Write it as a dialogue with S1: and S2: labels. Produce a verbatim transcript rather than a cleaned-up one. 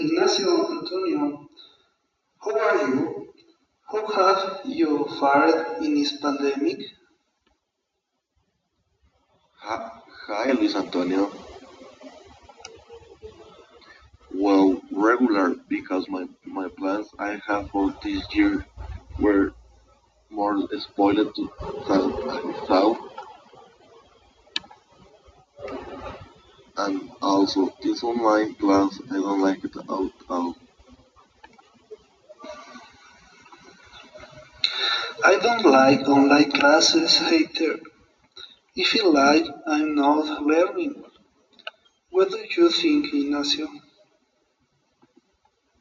S1: Ignacio Antonio, how are you? How have you fared in this pandemic?
S2: Hi, hi, Luis Antonio. Well, regular because my, my plans I have for this year were more spoiled to, than I thought, and also these online plans I don't like it at all.
S1: I don't like online classes either. I feel like I'm not learning. What do you think, Ignacio?